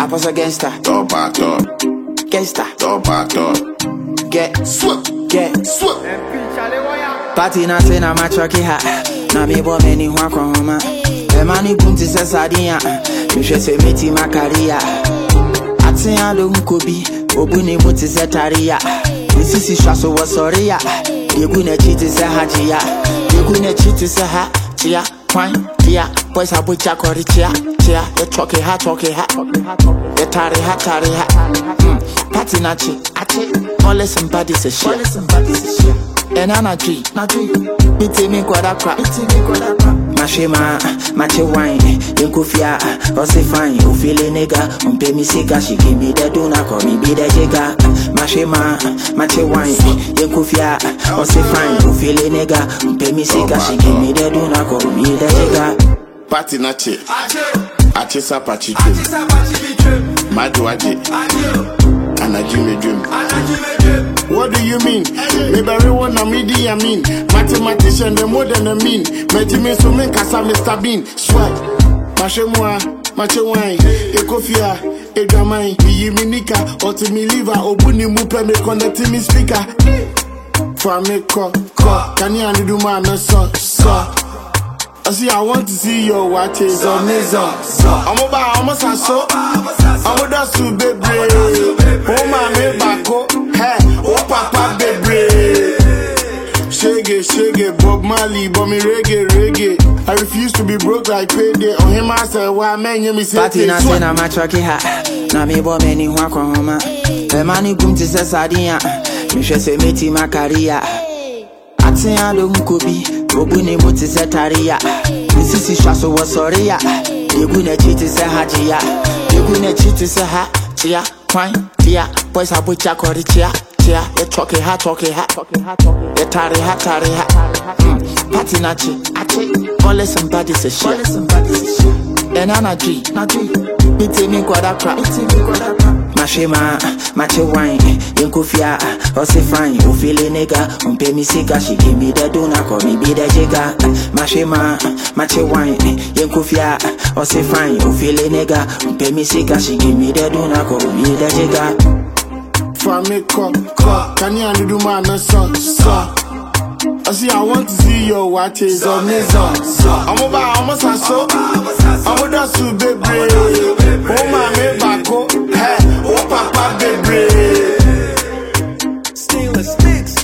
I was a gangster. Top. Gangster. Top. Get Swap. get Swap. party na say na machoki ha. Na me bo many ho akoma. E mani kunti se sadia. Me hwe se meti makaria. Atin ado nkobi. Obuni muti se taria. Sisi shaso was sorry ya. Yegu na chiti se hajia. Yegu na chiti se ha. Chia. Fine, yeah, boys are with Jacori chia, you talk it hot, you tari ha. Party nachi, all somebody say shit, and energy, it's me quite crap, Mashima, Mache wine, you kufia, or say fine, you feel a nigga, pay me sika, she give me the duna, call me be the jigger, Mashima, Mache wine, you kufia, or say fine, you feel a nigga, pay me sika, she give me the duna, call me the jigger. Party nachi. Ache sapachi Madwaji. Anajime dream. What do you mean? Maybe everyone a media mean. Mathematician the more than a mean. Meti me so me kasa Mr. Bean. Swag. Mache wine. Ekofia. Edamai. Yiminika. Oti mi liver. Obuni mupe me connect me speaker. For me ko. Can you do my so. I see, I want to see your watches on this on. I'm about almost so. I'm with us to be brave. Oh, my man, back up. Hey, oh, papa, baby. Shake it, Bob Marley, but me reggae. I refuse to be broke like payday. On him, I said, why, man, you me say, party na say na machoki ha. Na me bo many ho akoma. E mani kunti se sadia. Me hwe se meti makaria. Atin ado nkobi. Obuni muti se taria. Sisi shaso was sorry ya. Yegu na chiti se hajia. Yegu na chiti se ha. Chia. Fine. Yeah. Boys are with Jacori chia. You talk it hot. You tari ha. Party nachi. All somebody say shit. And energy. It's me quite crap. Mashima, Mache wine, you kufia, or say fine, you feel a nigga, pay me sika, she give me the duna, call me be the jigger. Mashima, Mache wine, you kufia, or say fine, you feel a nigga, pay me sika, she give me the duna, call me the jigger. For me ko, can you do my so. I see, I want to see your watches on this on. I'm about almost so. I'm with us to be brave. Oh, my man, back up. Hey, oh, papa, baby. Stainless sticks.